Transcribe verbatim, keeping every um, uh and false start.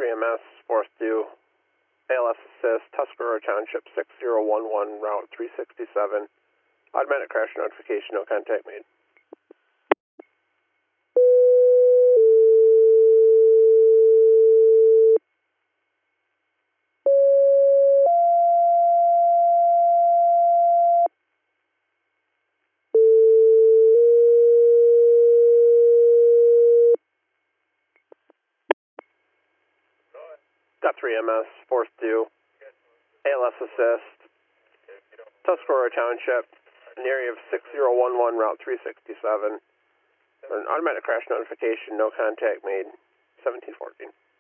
three M S, fourth due, A L S assist, Tuscarora Township, six zero one one, route three sixty-seven. Automatic crash notification, no contact made. Got three M S, fourth due, A L S assist, Tuscarora Township, an area of six zero one one, route three sixty-seven. An automatic crash notification, no contact made, seventeen fourteen.